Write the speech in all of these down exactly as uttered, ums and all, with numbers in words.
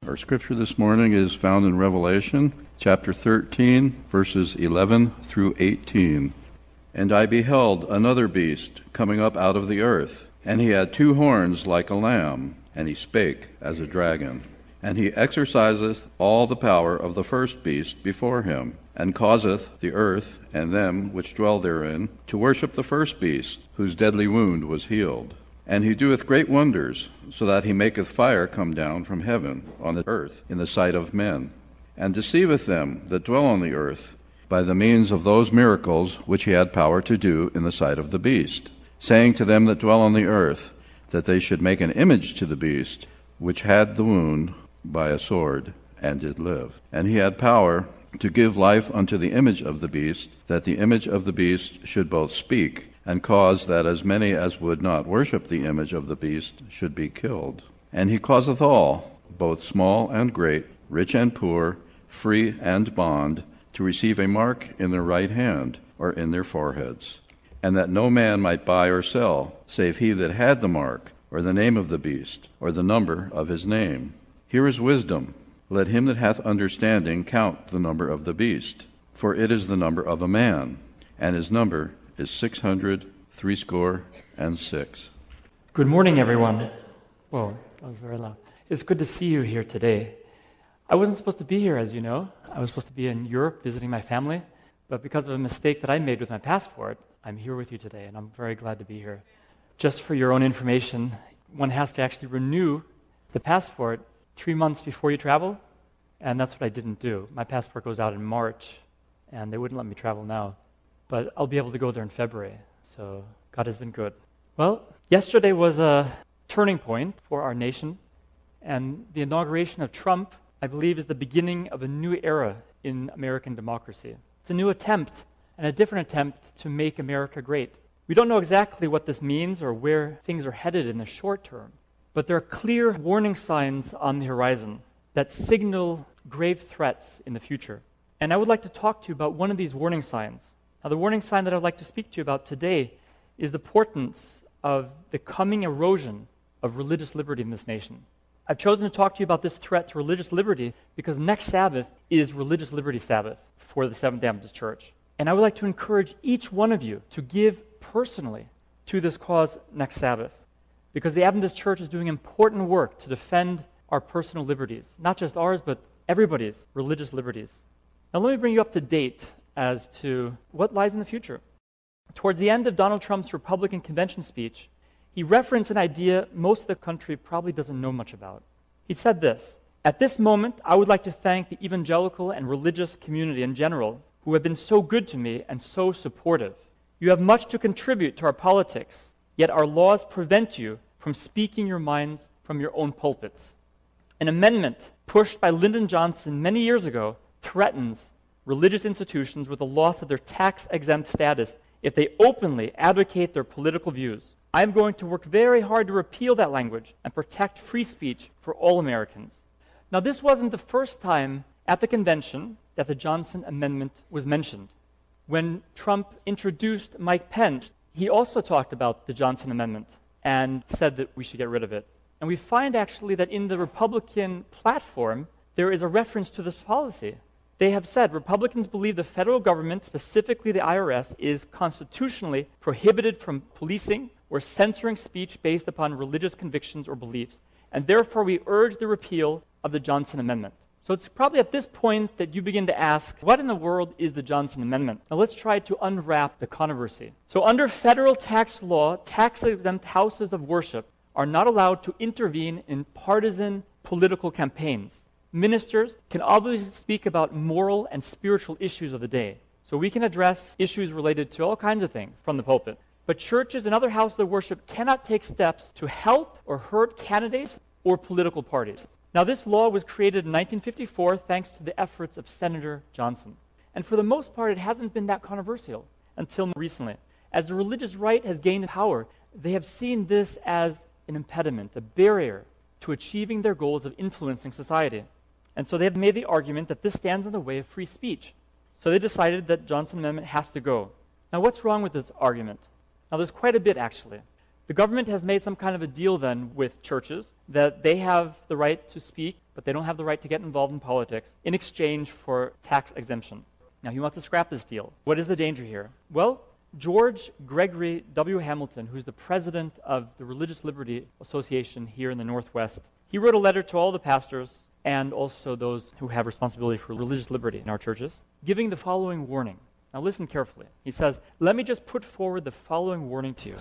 Our scripture this morning is found in Revelation chapter thirteen, verses eleven through eighteen. And I beheld another beast coming up out of the earth, and he had two horns like a lamb, and he spake as a dragon. And he exerciseth all the power of the first beast before him, and causeth the earth and them which dwell therein to worship the first beast, whose deadly wound was healed. And he doeth great wonders, so that he maketh fire come down from heaven on the earth in the sight of men, and deceiveth them that dwell on the earth by the means of those miracles which he had power to do in the sight of the beast, saying to them that dwell on the earth that they should make an image to the beast, which had the wound by a sword, and did live. And he had power to give life unto the image of the beast, that the image of the beast should both speak, and cause that as many as would not worship the image of the beast should be killed. And he causeth all, both small and great, rich and poor, free and bond, to receive a mark in their right hand or in their foreheads, and that no man might buy or sell, save he that had the mark, or the name of the beast, or the number of his name. Here is wisdom. Let him that hath understanding count the number of the beast, for it is the number of a man, and his number is six hundred threescore and six. Good morning, everyone. Whoa, that was very loud. It's good to see you here today. I wasn't supposed to be here, as you know. I was supposed to be in Europe visiting my family, but because of a mistake that I made with my passport, I'm here with you today, and I'm very glad to be here. Just for your own information, one has to actually renew the passport three months before you travel, and that's what I didn't do. My passport goes out in March, and they wouldn't let me travel now. But I'll be able to go there in February, so God has been good. Well, yesterday was a turning point for our nation, and the inauguration of Trump, I believe, is the beginning of a new era in American democracy. It's a new attempt, and a different attempt to make America great. We don't know exactly what this means or where things are headed in the short term, but there are clear warning signs on the horizon that signal grave threats in the future. And I would like to talk to you about one of these warning signs. Now, the warning sign that I'd like to speak to you about today is the portents of the coming erosion of religious liberty in this nation. I've chosen to talk to you about this threat to religious liberty because next Sabbath is Religious Liberty Sabbath for the Seventh-day Adventist Church. And I would like to encourage each one of you to give personally to this cause next Sabbath, because the Adventist Church is doing important work to defend our personal liberties, not just ours, but everybody's religious liberties. Now, let me bring you up to date as to what lies in the future. Towards the end of Donald Trump's Republican convention speech, he referenced an idea most of the country probably doesn't know much about. He said this: "At this moment, I would like to thank the evangelical and religious community in general who have been so good to me and so supportive. You have much to contribute to our politics, yet our laws prevent you from speaking your minds from your own pulpits. An amendment pushed by Lyndon Johnson many years ago threatens religious institutions with the loss of their tax-exempt status if they openly advocate their political views. I am going to work very hard to repeal that language and protect free speech for all Americans." Now, this wasn't the first time at the convention that the Johnson Amendment was mentioned. When Trump introduced Mike Pence, he also talked about the Johnson Amendment and said that we should get rid of it. And we find actually that in the Republican platform, there is a reference to this policy. They have said Republicans believe the federal government, specifically the I R S, is constitutionally prohibited from policing or censoring speech based upon religious convictions or beliefs, and therefore we urge the repeal of the Johnson Amendment. So it's probably at this point that you begin to ask, what in the world is the Johnson Amendment? Now let's try to unwrap the controversy. So under federal tax law, tax-exempt houses of worship are not allowed to intervene in partisan political campaigns. Ministers can obviously speak about moral and spiritual issues of the day. So we can address issues related to all kinds of things from the pulpit. But churches and other houses of worship cannot take steps to help or hurt candidates or political parties. Now, this law was created in nineteen fifty-four thanks to the efforts of Senator Johnson. And for the most part, it hasn't been that controversial until recently. As the religious right has gained power, they have seen this as an impediment, a barrier to achieving their goals of influencing society. And so they have made the argument that this stands in the way of free speech. So they decided that Johnson Amendment has to go. Now, what's wrong with this argument? Now, there's quite a bit, actually. The government has made some kind of a deal then with churches that they have the right to speak but they don't have the right to get involved in politics in exchange for tax exemption. Now, he wants to scrap this deal. What is the danger here? Well, George Gregory W. Hamilton, who's the president of the Religious Liberty Association here in the Northwest, he wrote a letter to all the pastors and also those who have responsibility for religious liberty in our churches, giving the following warning. Now listen carefully. He says, "Let me just put forward the following warning to you.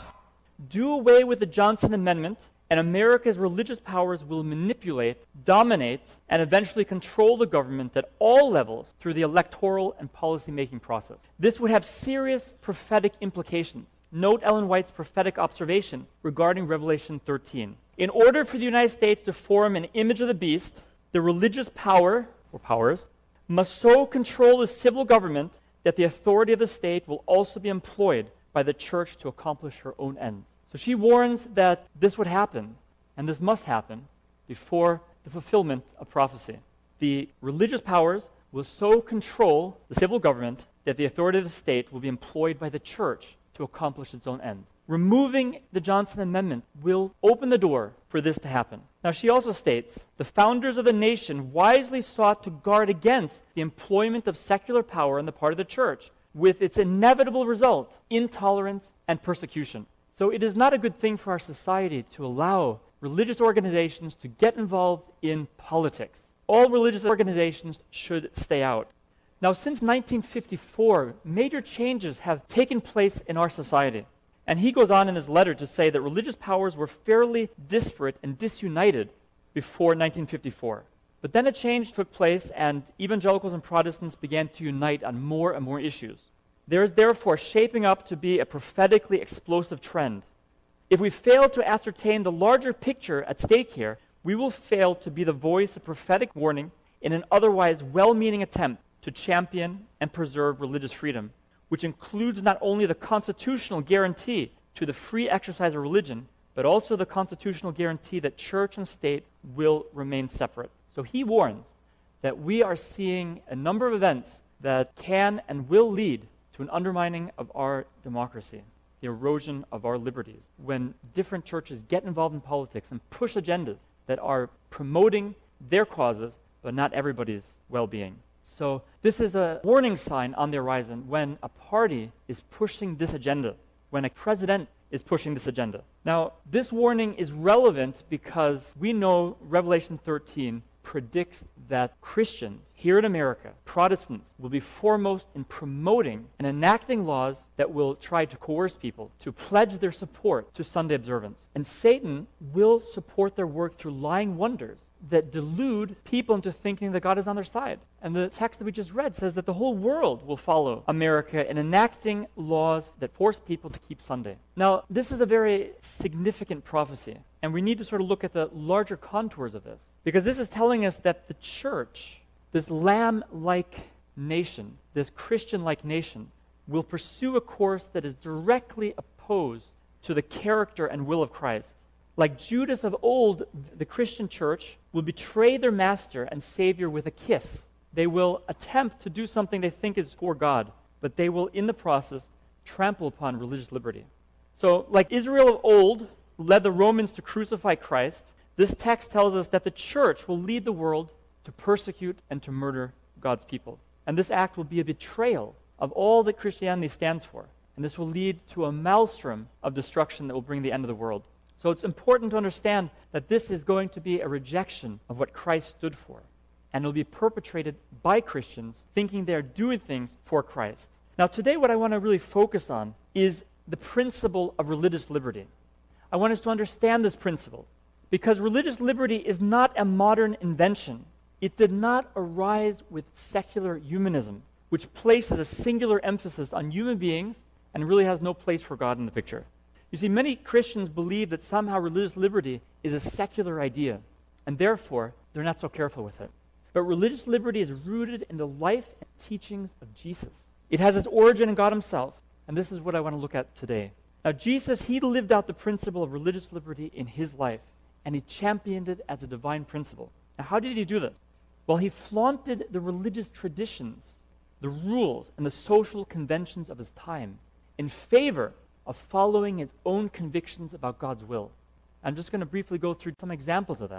Do away with the Johnson Amendment, and America's religious powers will manipulate, dominate, and eventually control the government at all levels through the electoral and policy-making process. This would have serious prophetic implications." Note Ellen White's prophetic observation regarding Revelation thirteen. In order for the United States to form an image of the beast, the religious power, or powers, must so control the civil government that the authority of the state will also be employed by the church to accomplish her own ends. So she warns that this would happen, and this must happen, before the fulfillment of prophecy. The religious powers will so control the civil government that the authority of the state will be employed by the church to accomplish its own ends. Removing the Johnson Amendment will open the door for this to happen. Now, she also states, the founders of the nation wisely sought to guard against the employment of secular power on the part of the church, with its inevitable result, intolerance and persecution. So it is not a good thing for our society to allow religious organizations to get involved in politics. All religious organizations should stay out. Now, since nineteen fifty-four, major changes have taken place in our society. And he goes on in his letter to say that religious powers were fairly disparate and disunited before nineteen fifty-four. But then a change took place, and evangelicals and Protestants began to unite on more and more issues. There is therefore shaping up to be a prophetically explosive trend. If we fail to ascertain the larger picture at stake here, we will fail to be the voice of prophetic warning in an otherwise well-meaning attempt to champion and preserve religious freedom, which includes not only the constitutional guarantee to the free exercise of religion, but also the constitutional guarantee that church and state will remain separate. So he warns that we are seeing a number of events that can and will lead to an undermining of our democracy, the erosion of our liberties, when different churches get involved in politics and push agendas that are promoting their causes, but not everybody's well-being. So this is a warning sign on the horizon when a party is pushing this agenda, when a president is pushing this agenda. Now, this warning is relevant because we know Revelation thirteen predicts that Christians here in America, Protestants, will be foremost in promoting and enacting laws that will try to coerce people to pledge their support to Sunday observance. And Satan will support their work through lying wonders that delude people into thinking that God is on their side. And the text that we just read says that the whole world will follow America in enacting laws that force people to keep Sunday. Now, this is a very significant prophecy, and we need to sort of look at the larger contours of this, because this is telling us that the church, this lamb-like nation, this Christian-like nation, will pursue a course that is directly opposed to the character and will of Christ. Like Judas of old, the Christian church will betray their master and Savior with a kiss. They will attempt to do something they think is for God, but they will, in the process, trample upon religious liberty. So, like Israel of old led the Romans to crucify Christ, this text tells us that the church will lead the world to persecute and to murder God's people. And this act will be a betrayal of all that Christianity stands for. And this will lead to a maelstrom of destruction that will bring the end of the world. So it's important to understand that this is going to be a rejection of what Christ stood for. And it will be perpetrated by Christians thinking they're doing things for Christ. Now today what I want to really focus on is the principle of religious liberty. I want us to understand this principle because religious liberty is not a modern invention. It did not arise with secular humanism, which places a singular emphasis on human beings and really has no place for God in the picture. You see, many Christians believe that somehow religious liberty is a secular idea, and therefore they're not so careful with it. But religious liberty is rooted in the life and teachings of Jesus. It has its origin in God himself, and this is what I want to look at today. Now, Jesus, he lived out the principle of religious liberty in his life, and he championed it as a divine principle. Now, how did he do this? Well, he flaunted the religious traditions, the rules, and the social conventions of his time in favor of following his own convictions about God's will. I'm just going to briefly go through some examples of that.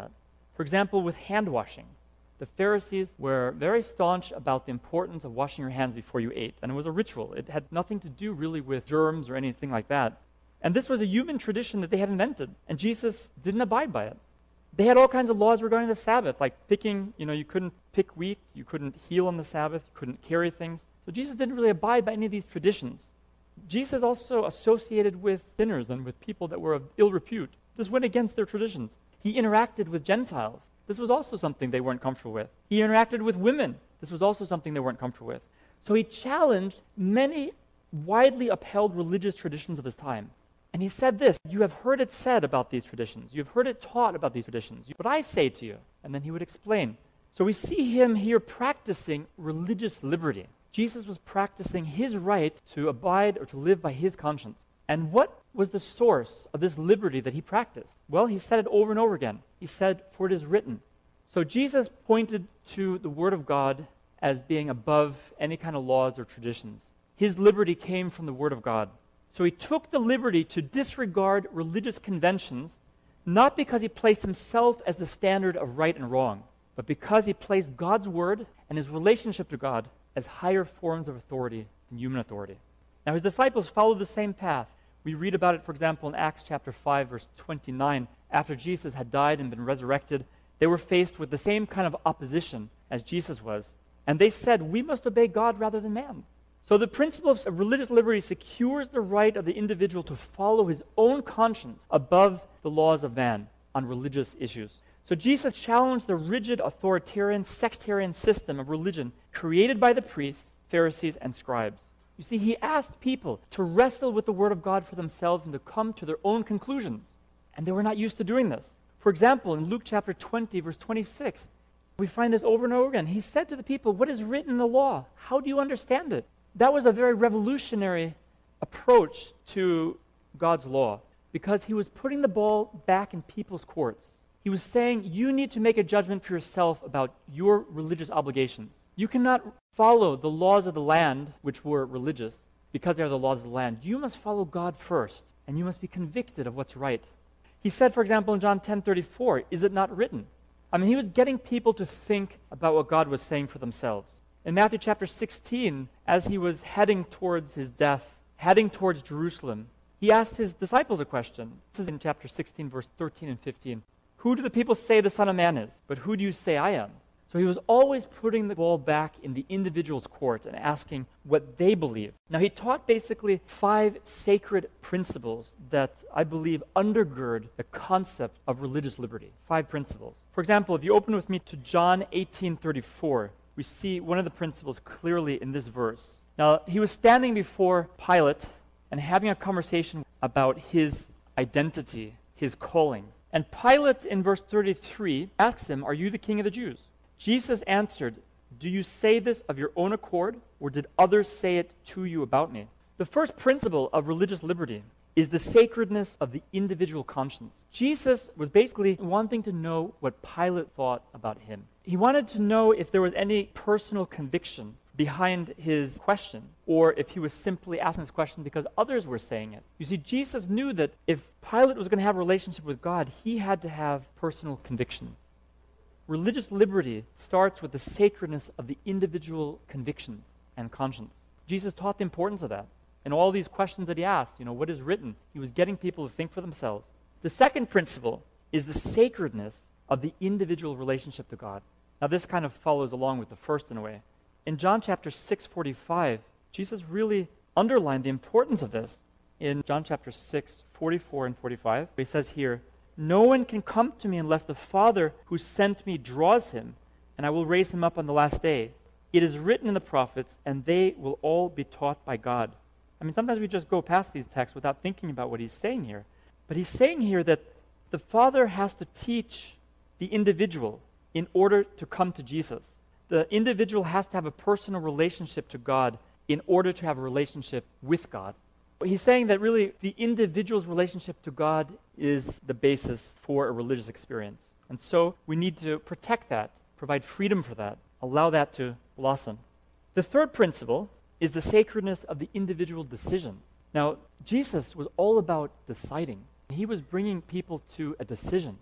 For example, with hand washing. The Pharisees were very staunch about the importance of washing your hands before you ate, and it was a ritual. It had nothing to do really with germs or anything like that. And this was a human tradition that they had invented, and Jesus didn't abide by it. They had all kinds of laws regarding the Sabbath, like picking, you know, you couldn't pick wheat, you couldn't heal on the Sabbath, you couldn't carry things. So Jesus didn't really abide by any of these traditions. Jesus also associated with sinners and with people that were of ill repute. This went against their traditions. He interacted with Gentiles. This was also something they weren't comfortable with. He interacted with women. This was also something they weren't comfortable with. So he challenged many widely upheld religious traditions of his time. And he said this, "You have heard it said about these traditions. You have heard it taught about these traditions. But I say to you," and then he would explain. So we see him here practicing religious liberty. Jesus was practicing his right to abide or to live by his conscience. And what was the source of this liberty that he practiced? Well, he said it over and over again. He said, "For it is written." So Jesus pointed to the Word of God as being above any kind of laws or traditions. His liberty came from the Word of God. So he took the liberty to disregard religious conventions, not because he placed himself as the standard of right and wrong, but because he placed God's Word and his relationship to God as higher forms of authority than human authority. Now his disciples followed the same path. We read about it, for example, in Acts chapter five, verse twenty-nine. After Jesus had died and been resurrected, they were faced with the same kind of opposition as Jesus was. And they said, "We must obey God rather than man." So the principle of religious liberty secures the right of the individual to follow his own conscience above the laws of man on religious issues. So Jesus challenged the rigid, authoritarian, sectarian system of religion created by the priests, Pharisees, and scribes. You see, he asked people to wrestle with the Word of God for themselves and to come to their own conclusions. And they were not used to doing this. For example, in Luke chapter twenty, verse twenty-six, we find this over and over again. He said to the people, "What is written in the law? How do you understand it?" That was a very revolutionary approach to God's law because he was putting the ball back in people's courts. He was saying, you need to make a judgment for yourself about your religious obligations. You cannot follow the laws of the land, which were religious, because they are the laws of the land. You must follow God first, and you must be convicted of what's right. He said, for example, in John ten thirty-four, "Is it not written?" I mean, he was getting people to think about what God was saying for themselves. In Matthew chapter sixteen, as he was heading towards his death, heading towards Jerusalem, he asked his disciples a question. This is in chapter sixteen, verse thirteen and fifteen. "Who do the people say the Son of Man is? But who do you say I am?" So he was always putting the ball back in the individual's court and asking what they believe. Now he taught basically five sacred principles that I believe undergird the concept of religious liberty. Five principles. For example, if you open with me to John eighteen thirty-four, we see one of the principles clearly in this verse. Now, he was standing before Pilate and having a conversation about his identity, his calling. And Pilate, in verse thirty-three, asks him, "Are you the king of the Jews?" Jesus answered, "Do you say this of your own accord, or did others say it to you about me?" The first principle of religious liberty is the sacredness of the individual conscience. Jesus was basically wanting to know what Pilate thought about him. He wanted to know if there was any personal conviction behind his question, or if he was simply asking this question because others were saying it. You see, Jesus knew that if Pilate was going to have a relationship with God, he had to have personal convictions. Religious liberty starts with the sacredness of the individual convictions and conscience. Jesus taught the importance of that. And all these questions that he asked, you know, what is written? He was getting people to think for themselves. The second principle is the sacredness of the individual relationship to God. Now this kind of follows along with the first in a way. In John chapter six forty-five, Jesus really underlined the importance of this. In John chapter six forty-four and forty-five, he says here, "No one can come to me unless the Father who sent me draws him, and I will raise him up on the last day. It is written in the prophets, and they will all be taught by God." I mean, sometimes we just go past these texts without thinking about what he's saying here. But he's saying here that the Father has to teach the individual in order to come to Jesus. The individual has to have a personal relationship to God in order to have a relationship with God. He's saying that really the individual's relationship to God is the basis for a religious experience. And so we need to protect that, provide freedom for that, allow that to blossom. The third principle is the sacredness of the individual decision. Now, Jesus was all about deciding. He was bringing people to a decision.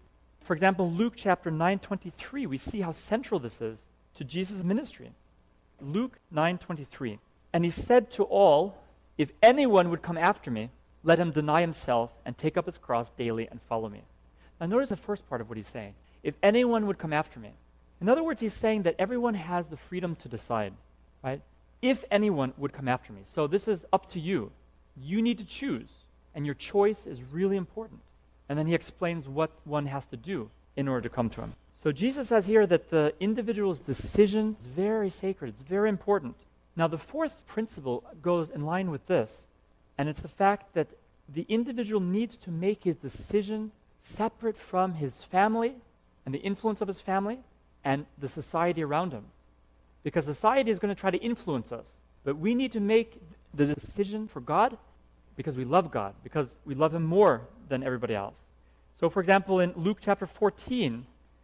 For example, Luke chapter nine twenty-three, we see how central this is to Jesus' ministry. Luke nine twenty-three. And he said to all, if anyone would come after me, let him deny himself and take up his cross daily and follow me. Now notice the first part of what he's saying. If anyone would come after me. In other words, he's saying that everyone has the freedom to decide, right? If anyone would come after me. So this is up to you. You need to choose, and your choice is really important. And then he explains what one has to do in order to come to him. So Jesus says here that the individual's decision is very sacred. It's very important. Now the fourth principle goes in line with this, and it's the fact that the individual needs to make his decision separate from his family and the influence of his family and the society around him. Because society is going to try to influence us. But we need to make the decision for God because we love God, because we love him more than everybody else. So for example, in Luke chapter fourteen,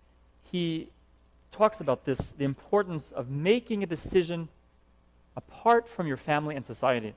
he talks about this, the importance of making a decision apart from your family and society.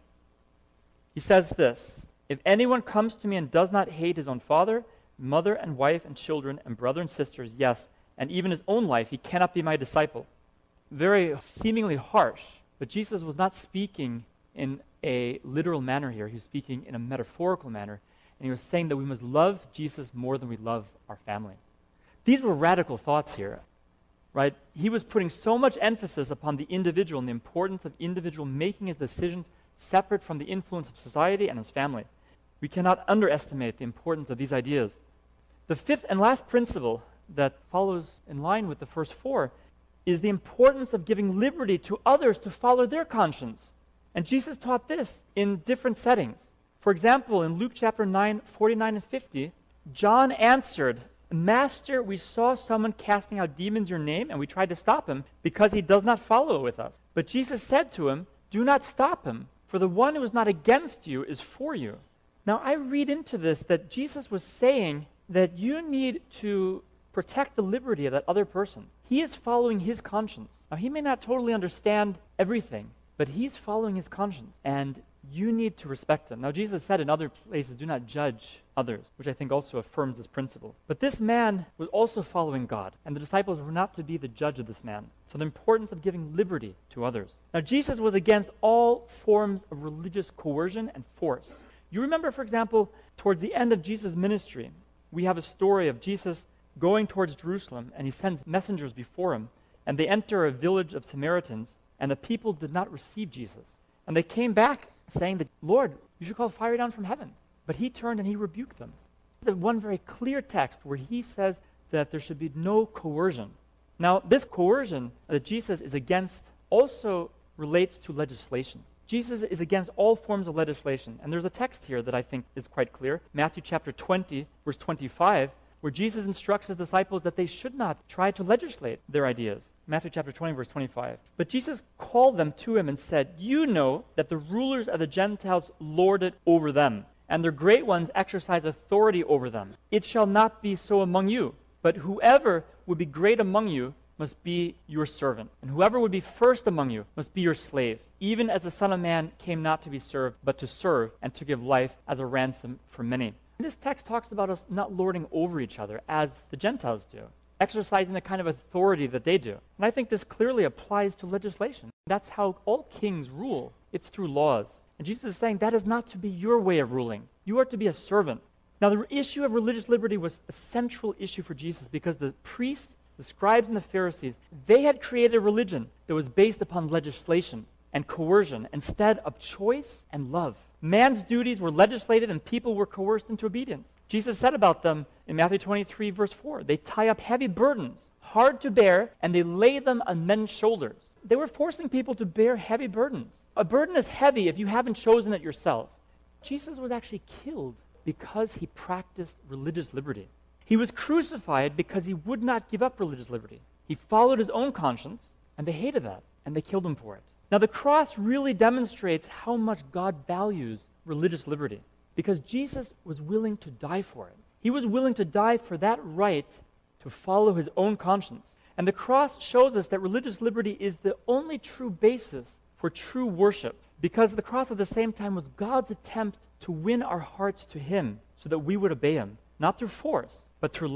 He says this, if anyone comes to me and does not hate his own father, mother and wife and children and brother and sisters, yes, and even his own life, he cannot be my disciple. Very seemingly harsh, but Jesus was not speaking in a literal manner here. He was speaking in a metaphorical manner, and he was saying that we must love Jesus more than we love our family. These were radical thoughts here, right? He was putting so much emphasis upon the individual and the importance of individual making his decisions separate from the influence of society and his family. We cannot underestimate the importance of these ideas. The fifth and last principle that follows in line with the first four is the importance of giving liberty to others to follow their conscience. And Jesus taught this in different settings. For example, in Luke chapter nine, forty-nine and fifty, John answered, Master, we saw someone casting out demons in your name, and we tried to stop him because he does not follow with us. But Jesus said to him, do not stop him, for the one who is not against you is for you. Now, I read into this that Jesus was saying that you need to protect the liberty of that other person. He is following his conscience. Now, he may not totally understand everything, but he's following his conscience, and you need to respect him. Now, Jesus said in other places, do not judge others, which I think also affirms this principle. But this man was also following God, and the disciples were not to be the judge of this man. So the importance of giving liberty to others. Now, Jesus was against all forms of religious coercion and force. You remember, for example, towards the end of Jesus' ministry, we have a story of Jesus going towards Jerusalem, and he sends messengers before him, and they enter a village of Samaritans, and the people did not receive Jesus. And they came back saying that, Lord, you should call fire down from heaven. But he turned and he rebuked them. The one very clear text where he says that there should be no coercion. Now, this coercion that Jesus is against also relates to legislation. Jesus is against all forms of legislation. And there's a text here that I think is quite clear. Matthew chapter twenty, verse twenty-five, where Jesus instructs his disciples that they should not try to legislate their ideas. Matthew chapter twenty, verse twenty-five. But Jesus called them to him and said, you know that the rulers of the Gentiles lord it over them, and their great ones exercise authority over them. It shall not be so among you, but whoever would be great among you must be your servant, and whoever would be first among you must be your slave, even as the Son of Man came not to be served, but to serve, and to give life as a ransom for many. This text talks about us not lording over each other as the Gentiles do, exercising the kind of authority that they do. And I think this clearly applies to legislation. That's how all kings rule. It's through laws. And Jesus is saying that is not to be your way of ruling. You are to be a servant. Now, the issue of religious liberty was a central issue for Jesus because the priests, the scribes, and the Pharisees, they had created a religion that was based upon legislation and coercion instead of choice and love. Man's duties were legislated and people were coerced into obedience. Jesus said about them in Matthew twenty-three, verse four, they tie up heavy burdens, hard to bear, and they lay them on men's shoulders. They were forcing people to bear heavy burdens. A burden is heavy if you haven't chosen it yourself. Jesus was actually killed because he practiced religious liberty. He was crucified because he would not give up religious liberty. He followed his own conscience, and they hated that, and they killed him for it. Now, the cross really demonstrates how much God values religious liberty because Jesus was willing to die for it. He was willing to die for that right to follow his own conscience. And the cross shows us that religious liberty is the only true basis for true worship because the cross at the same time was God's attempt to win our hearts to him so that we would obey him, not through force, but through love. So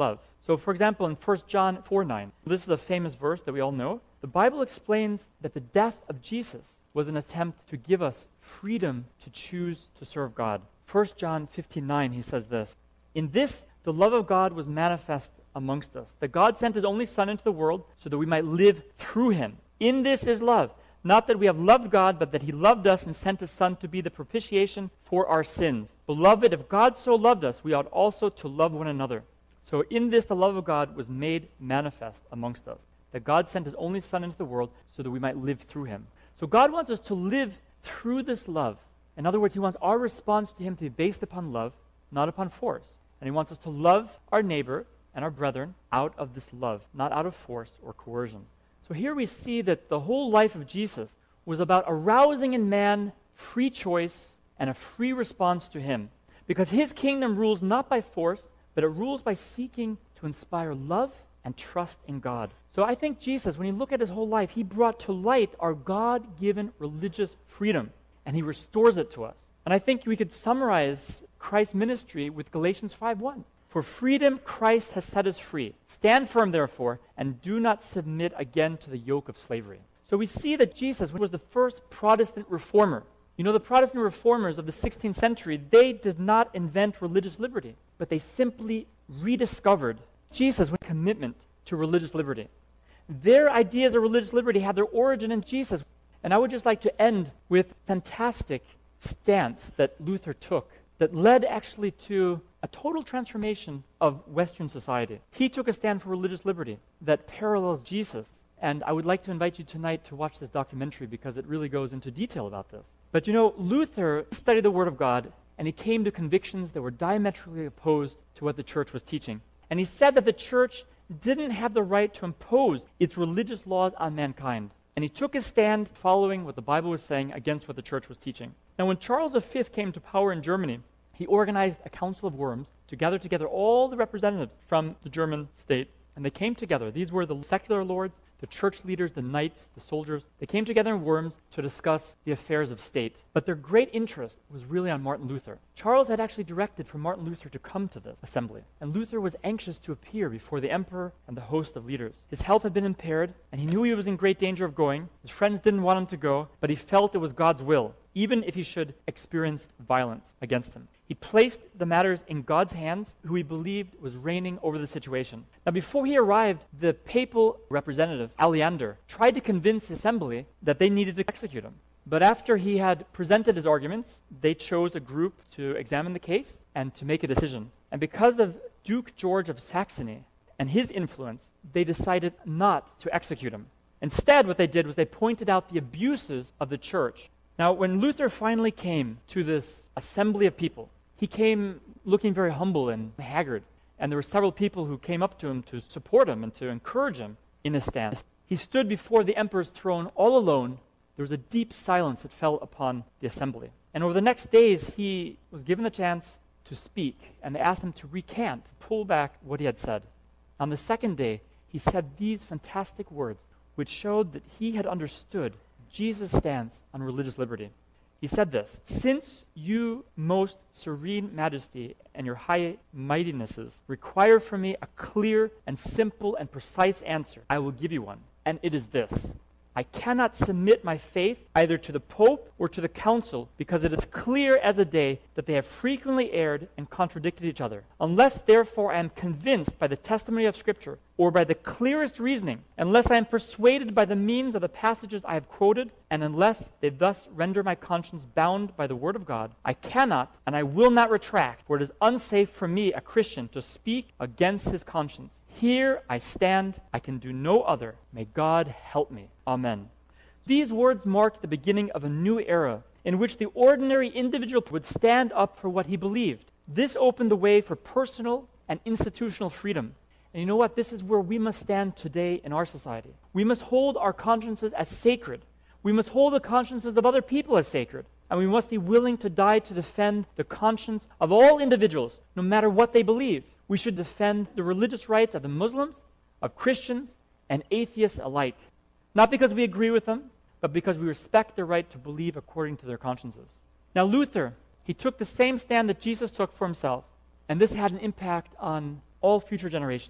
So, for example, in First John four nine, this is a famous verse that we all know. The Bible explains that the death of Jesus was an attempt to give us freedom to choose to serve God. First John fifteen nine, he says this, "In this the love of God was manifest amongst us, that God sent his only Son into the world so that we might live through him. In this is love, not that we have loved God, but that he loved us and sent his Son to be the propitiation for our sins. Beloved, if God so loved us, we ought also to love one another. So in this the love of God was made manifest amongst us, that God sent his only Son into the world so that we might live through him." So God wants us to live through this love. In other words, he wants our response to him to be based upon love, not upon force. And he wants us to love our neighbor and our brethren out of this love, not out of force or coercion. So here we see that the whole life of Jesus was about arousing in man free choice and a free response to him. Because his kingdom rules not by force, but it rules by seeking to inspire love and trust in God. So I think Jesus, when you look at his whole life, he brought to light our God-given religious freedom, and he restores it to us. And I think we could summarize Christ's ministry with Galatians five one. "For freedom Christ has set us free. Stand firm, therefore, and do not submit again to the yoke of slavery." So we see that Jesus was the first Protestant reformer. You know, the Protestant reformers of the sixteenth century, they did not invent religious liberty, but they simply rediscovered Jesus' commitment to religious liberty. Their ideas of religious liberty had their origin in Jesus. And I would just like to end with a fantastic stance that Luther took that led actually to a total transformation of Western society. He took a stand for religious liberty that parallels Jesus. And I would like to invite you tonight to watch this documentary because it really goes into detail about this. But you know, Luther studied the Word of God, and he came to convictions that were diametrically opposed to what the church was teaching. And he said that the church didn't have the right to impose its religious laws on mankind. And he took his stand following what the Bible was saying against what the church was teaching. Now, when Charles the Fifth came to power in Germany, he organized a council of worms to gather together all the representatives from the German state. And they came together. These were the secular lords, the church leaders, the knights, the soldiers. They came together in Worms to discuss the affairs of state. But their great interest was really on Martin Luther. Charles had actually directed for Martin Luther to come to this assembly. And Luther was anxious to appear before the emperor and the host of leaders. His health had been impaired, and he knew he was in great danger of going. His friends didn't want him to go, but he felt it was God's will, even if he should experience violence against him. He placed the matters in God's hands, who he believed was reigning over the situation. Now, before he arrived, the papal representative, Aleander, tried to convince the assembly that they needed to execute him. But after he had presented his arguments, they chose a group to examine the case and to make a decision. And because of Duke George of Saxony and his influence, they decided not to execute him. Instead, what they did was they pointed out the abuses of the church. Now, when Luther finally came to this assembly of people, he came looking very humble and haggard. And there were several people who came up to him to support him and to encourage him in his stance. He stood before the emperor's throne all alone. There was a deep silence that fell upon the assembly. And over the next days, he was given the chance to speak. And they asked him to recant, to pull back what he had said. On the second day, he said these fantastic words, which showed that he had understood Jesus' stance on religious liberty. He said this: "Since you, most serene majesty, and your high mightinesses require from me a clear and simple and precise answer, I will give you one. And it is this: I cannot submit my faith either to the Pope or to the Council, because it is clear as a day that they have frequently erred and contradicted each other. Unless, therefore, I am convinced by the testimony of Scripture, or by the clearest reasoning, unless I am persuaded by the means of the passages I have quoted, and unless they thus render my conscience bound by the Word of God, I cannot and I will not retract, for it is unsafe for me, a Christian, to speak against his conscience. Here I stand, I can do no other. May God help me. Amen." These words marked the beginning of a new era in which the ordinary individual would stand up for what he believed. This opened the way for personal and institutional freedom. And you know what? This is where we must stand today in our society. We must hold our consciences as sacred. We must hold the consciences of other people as sacred. And we must be willing to die to defend the conscience of all individuals, no matter what they believe. We should defend the religious rights of the Muslims, of Christians, and atheists alike. Not because we agree with them, but because we respect their right to believe according to their consciences. Now, Luther, he took the same stand that Jesus took for himself, and this had an impact on all future generations.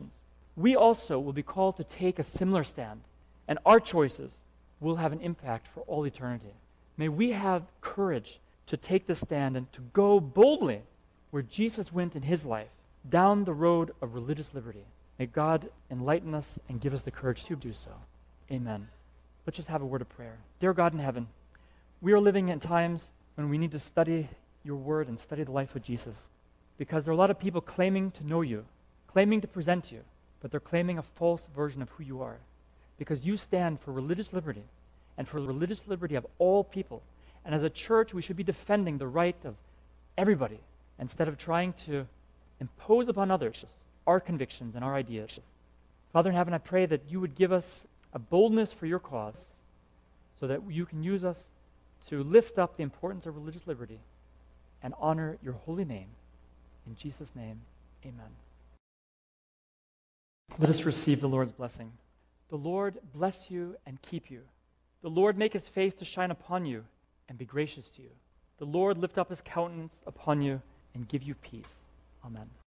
we also will be called to take a similar stand, and our choices will have an impact for all eternity. May we have courage to take the stand and to go boldly where Jesus went in his life, down the road of religious liberty. May God enlighten us and give us the courage to do so. Amen. Let's just have a word of prayer. Dear God in heaven, we are living in times when we need to study your word and study the life of Jesus, because there are a lot of people claiming to know you, claiming to present you, but they're claiming a false version of who you are, because you stand for religious liberty and for the religious liberty of all people. And as a church, we should be defending the right of everybody instead of trying to impose upon others our convictions and our ideas. Father in heaven, I pray that you would give us a boldness for your cause so that you can use us to lift up the importance of religious liberty and honor your holy name. In Jesus' name, amen. Let us receive the Lord's blessing. The Lord bless you and keep you. The Lord make his face to shine upon you and be gracious to you. The Lord lift up his countenance upon you and give you peace. Amen.